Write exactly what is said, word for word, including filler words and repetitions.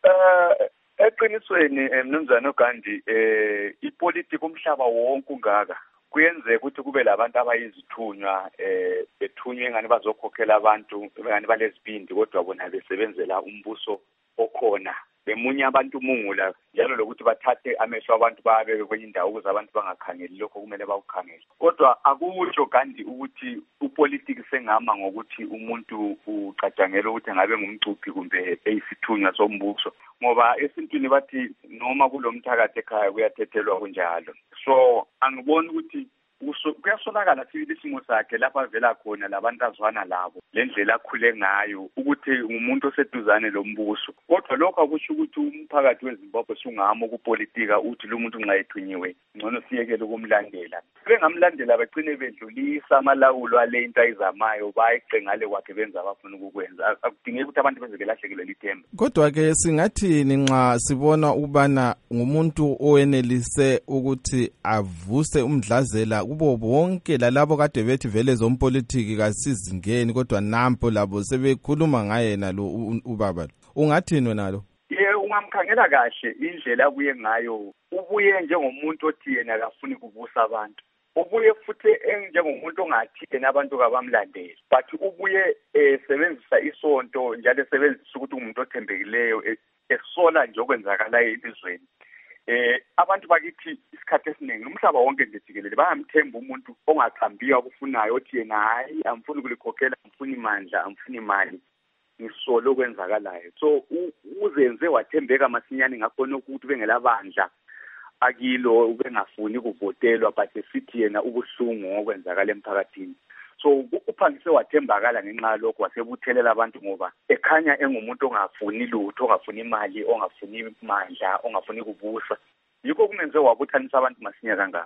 Eh eqinisweni mnumzane uGandhi eh ipolitiki umhlaba wonke ungaka kuyenzeka ukuthi kube labantu abayizithunywa eh bethunywe ngani bazokhokhela abantu ngani balezibindi kodwa bona besebenzela umbuso okhona bemunye abantu umungula njalo lokuthi bathathe amehlo abantu babeke kwenye indawo ukuze abantu bangakhangeli lokho kumele bawukhangele kodwa akuwusho Gandhi ukuthi upolitiki sengama ngokuthi umuntu ucatshangela ukuthi ngabe ngumcuphi kumbe eyisithunywa sombuso ngoba esintwini bathi noma kulomthakathi ekhaya kuyathethelwa kunjalo so angiboni ukuthi kuyasonakala sibili isimo sakhe lapha vela khona labantu azwana labo lendlela akhule ngayo ukuthi umuntu oseduzane lombuso kodwa lokho akusho ukuthi umphakathi weZimbabwe sungama ukupolitika uthi lo muntu nxa ethunyiwe ngcono siyekele ukumlandela bengamlandela bagcine bedlulisa amalawulo ale into ayizamayo bayiqe ngale kwakhe benza abafuna ukukwenza akudingeki ukuthi abantu beze belahlekelwe lithemba kodwa ke singathini nxa sibona ukubana ngumuntu owenelise ukuthi avuse umdlazela kubo bonke lalabo kade bethi vele zompolitiki kasizingeni kodwa nampo labo sebekhuluma ngayena lo ubaba ungathini wena lo ye ungamkhangela kahle indlela abuye ngayo ubuye njengomuntu othi yena akafuni kubusa abantu ubuye futhi njengomuntu ongathi yena abantu kabamlandeli but ubuye esebenzisa isonto njalo esebenzisa ukuthi umuntu othembekileyo esola nje okwenzakala elizweni eh abantu bakithi isikhathi esiningi umhlaba wonke nje jikelele bayamthemba umuntu ongaqhambiyo akufunayo othi yena hayi amfuni ukulikhokhela amfuni imandla amfuni imali ngisolo okwenzakalayo so uzenze wathembeka masinyane ngakhona ukuthi bengelabandla akilo ubengafuni kuvotelwa but esithi yena ubuhlungu ngokwenzakala emphakathini so uphangise wathembakala ngenxa lokho wasebuthelela abantu ngoba ekhanya engumuntu ongafuni lutho ongafuni imali ongafuni imandla ongafuni kubusa yikho kumenze wabuthanisa abantu masinya kangaka